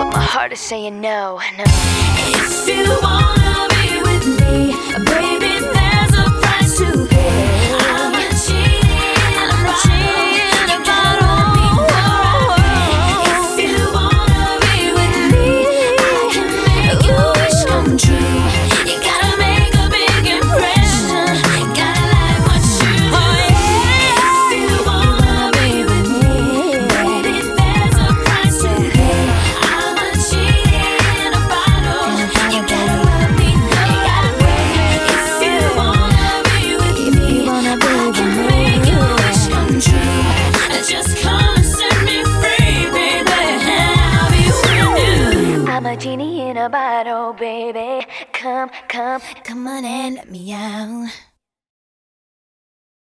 My heart is saying no, no. If you wanna be with me, baby, there's a price to pay. I'm a genie in a bottle. If you wanna be with me, I can make your wish come true. You gotta make a big impression. Gotta like what you do. If you wanna be with me, baby, there's a price to pay. I'm a genie in a bottle. You gotta let me know. If you wanna be with me, I can make your wish come true. Just come and set me free, baby. I'll be with you. I'm a genie in a bottle, baby. Come, come, Come on and let me out.